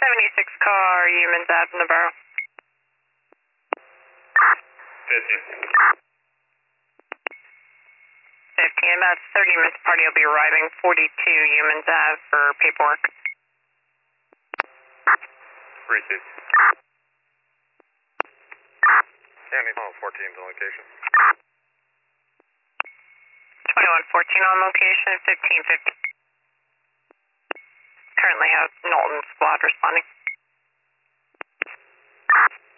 76 car, Humans Ave, Navarro. 15. 15, about 30 minutes party will be arriving 42 Humans Ave for paperwork. Received. County 14 to location. 2114 on location, 1550. Currently have Knowlton squad responding.